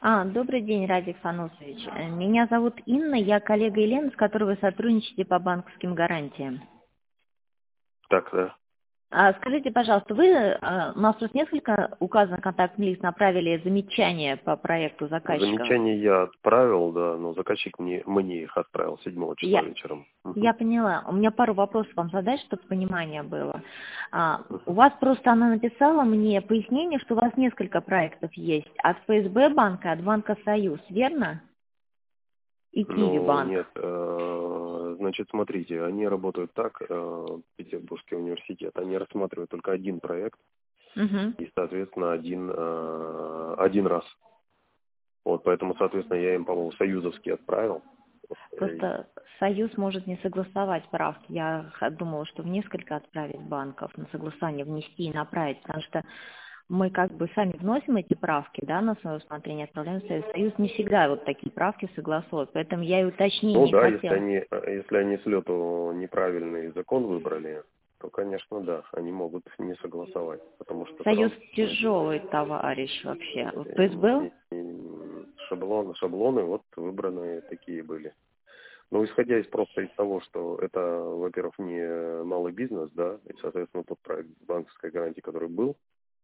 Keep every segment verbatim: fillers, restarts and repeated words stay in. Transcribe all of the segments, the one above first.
А, добрый день, Радик Фанусович. Э, Меня зовут Инна, я коллега Елены, с которой вы сотрудничаете по банковским гарантиям. Так, да. А, скажите, пожалуйста, вы, э, у нас тут несколько указанных контактных лиц направили замечания по проекту заказчика. Замечание я отправил, да, но заказчик мне, мне их отправил седьмого числа Я, вечером. Мгм. я поняла. У меня пару вопросов вам задать, чтобы понимание было. А, у Мгм. вас просто она написала мне пояснение, что у вас несколько проектов есть. От эф эс бэ банка, от банка Союз, верно? И Киви Ну, банк. нет, э, значит, смотрите, они работают так, э, Петербургский университет, они рассматривают только один проект Угу. и, соответственно, один, э, один раз. Вот, поэтому, соответственно, я им, по-моему, союзовский отправил. Вот, э, Просто Союз может не согласовать правки. Я х- думала, что в несколько отправить банков на согласование внести и направить, потому что мы как бы сами вносим эти правки, да, на свое усмотрение, отправляем в Союз. Союз не всегда вот такие правки согласовывает, поэтому я и Ну уточнение да, если хотела. они, э, если они с лету неправильный закон выбрали, то, конечно, да, они могут не согласовать, потому что Союз там тяжелый товарищ вообще. Вот э, эф эс бэ? и- и шаблоны, шаблоны вот выбраны такие были. Но исходя из просто из того, что это, во-первых, не малый бизнес, да, и, соответственно, тот проект банковской гарантии, который был,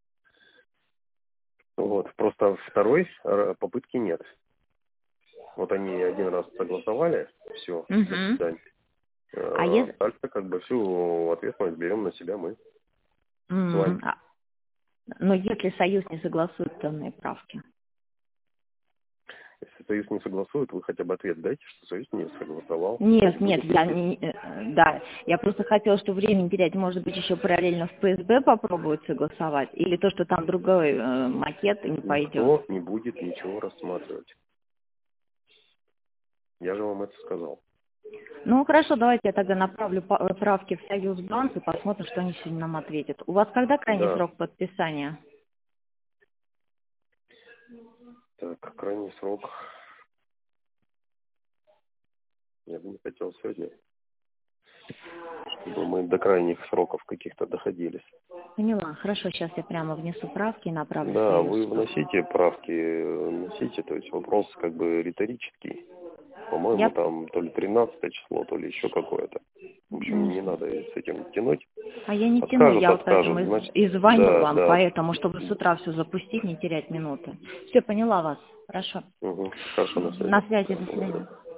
вот, просто второй э, попытки нет. Вот они один раз согласовали, все, до Угу. свидания. А Э, если... Дальше как бы всю ответственность берем на себя мы с вами. м, а, Но если Союз не согласует данные правки? Если Союз не согласует, вы хотя бы ответ дайте, что Союз не согласовал. Не Нет, нет, будем я платить. не, э, да, я просто хотела, что время не терять, может быть, еще параллельно в пэ эс бэ попробуют согласовать, или то, что там другой э, макет не пойдет. Никто не будет ничего рассматривать. Я же вам это сказал. Ну, хорошо, давайте я тогда направлю па- э, правки в Союзбанк и посмотрим, что они сегодня нам ответят. У вас когда крайний Да, срок подписания? так, крайний срок. Я бы не хотел сегодня, чтобы мы до крайних сроков каких-то доходились. Поняла, хорошо, сейчас я прямо внесу правки и направлю в Да, вы Союзбанк. вносите правки, вносите, то есть вопрос как бы риторический. По-моему, Я там то ли тринадцатое число, то ли еще какое-то. В общем, не надо с этим тянуть. А я не тяну, Откажут, я вот поэтому откажут, и, значит, и звоню да, вам, да. поэтому, чтобы с утра все запустить, не терять минуты. Все, поняла вас. Хорошо. Угу. Хорошо, на связи. На связи, до свидания.